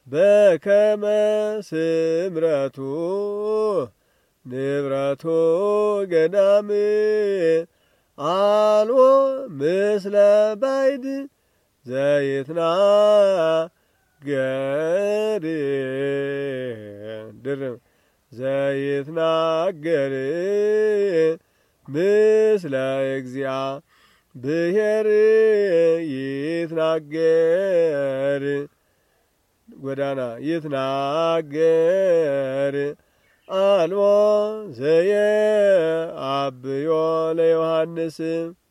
በከመ ስምረቱ ንብረቱ ገዳም አልቦ ምስለ ባይድ ዘይትናገር ዘይትናገር ምስለ እግዚአብሔር ይትናገር ጎዳና ይትናገር አልቦ ዘየአብዮ ለዮሐንስ